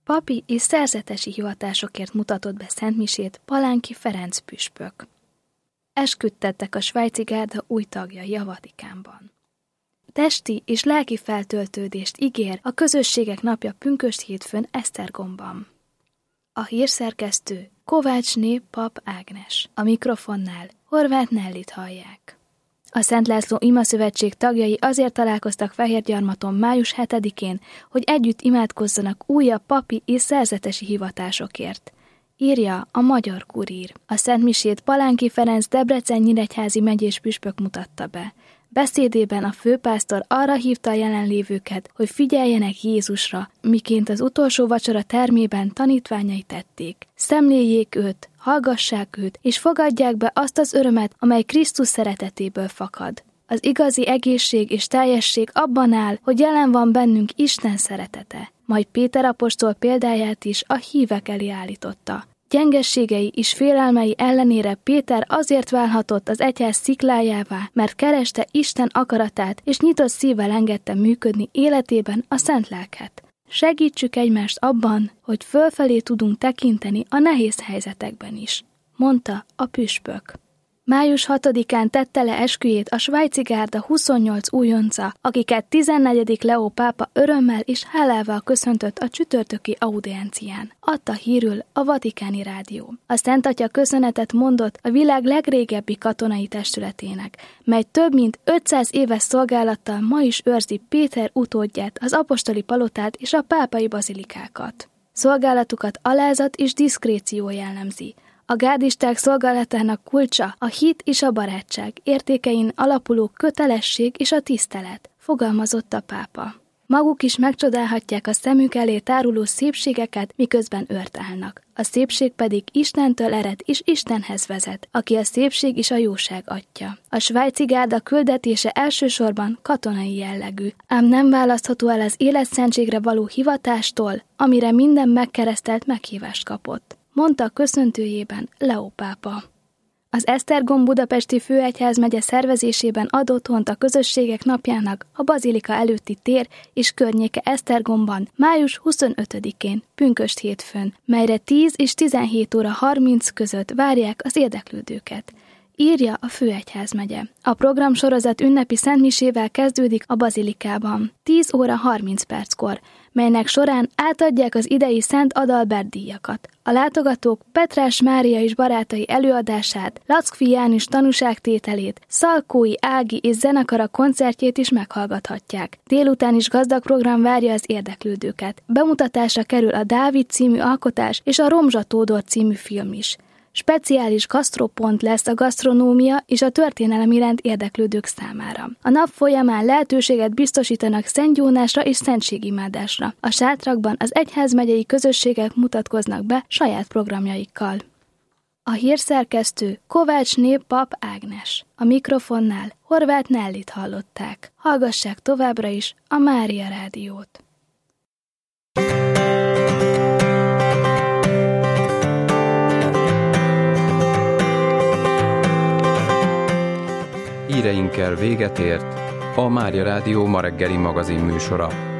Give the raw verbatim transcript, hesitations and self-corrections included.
Papi és szerzetesi hivatásokért mutatott be szentmisét Palánki Ferenc püspök. Esküdtettek a svájci gárda új tagjai a Vatikánban. Testi és lelki feltöltődést ígér a Közösségek Napja pünkösd hétfőn Esztergomban. A hírszerkesztő Kovácsné Pap Ágnes, a mikrofonnál Horváth Nellit hallják. A Szent László Imaszövetség tagjai azért találkoztak Fehérgyarmaton május hetedikén, hogy együtt imádkozzanak újabb papi és szerzetesi hivatásokért, írja a Magyar Kurír. A szentmisét Palánki Ferenc Debrecen-Nyíregyházi megyés püspök mutatta be. Beszédében a főpásztor arra hívta a jelenlévőket, hogy figyeljenek Jézusra, miként az utolsó vacsora termében tanítványai tették. Szemléljék őt, hallgassák őt, és fogadják be azt az örömet, amely Krisztus szeretetéből fakad. Az igazi egészség és teljesség abban áll, hogy jelen van bennünk Isten szeretete. Majd Péter apostol példáját is a hívek elé állította. Gyengességei és félelmei ellenére Péter azért válhatott az egyház sziklájává, mert kereste Isten akaratát, és nyitott szívvel engedte működni életében a szent lelket. Segítsük egymást abban, hogy fölfelé tudunk tekinteni a nehéz helyzetekben is, mondta a püspök. május hatodikán tette le esküjét a svájci gárda huszonnyolc újonca, akiket tizennegyedik Leó pápa örömmel és hálával köszöntött a csütörtöki audiencián, adta hírül a Vatikáni Rádió. A Szent Atya köszönetet mondott a világ legrégebbi katonai testületének, mely több mint ötszáz éves szolgálattal ma is őrzi Péter utódját, az apostoli palotát és a pápai bazilikákat. Szolgálatukat alázat és diszkréció jellemzi. A gárdisták szolgálatának kulcsa a hit és a barátság, értékein alapuló kötelesség és a tisztelet, fogalmazott a pápa. Maguk is megcsodálhatják a szemük elé táruló szépségeket, miközben őrt állnak. A szépség pedig Istentől ered és Istenhez vezet, aki a szépség és a jóság atya. A svájci gárda küldetése elsősorban katonai jellegű, ám nem választható el az életszentségre való hivatástól, amire minden megkeresztelt meghívást kapott, mondta köszöntőjében Leó pápa. Az Esztergom budapesti főegyházmegye szervezésében ad otthont a Közösségek Napjának a bazilika előtti tér és környéke Esztergomban május huszonötödikén, pünkösd hétfőn, melyre tíz és tizenhét óra harminc között várják az érdeklődőket, írja a főegyházmegye. A programsorozat ünnepi szentmisével kezdődik a bazilikában, tíz óra harminc perckor, melynek során átadják az idei Szent Adalbert díjakat. A látogatók Petrás Mária és barátai előadását, Lackfi János tanúságtételét, Szalkói Ági és zenekara koncertjét is meghallgathatják. Délután is gazdag program várja az érdeklődőket. Bemutatásra kerül a Dávid című alkotás és a Romzsa Tódor című film is. Speciális gasztropont lesz a gasztronómia és a történelem iránt érdeklődők számára. A nap folyamán lehetőséget biztosítanak szentgyónásra és szentségimádásra. A sátrakban az egyházmegyei közösségek mutatkoznak be saját programjaikkal. A hírszerkesztő Kovácsné Pap Ágnes. A mikrofonnál Horváth Nellit hallották. Hallgassák továbbra is a Mária Rádiót. Híreinkkel véget ért a Mária Rádió ma reggeli magazin műsora.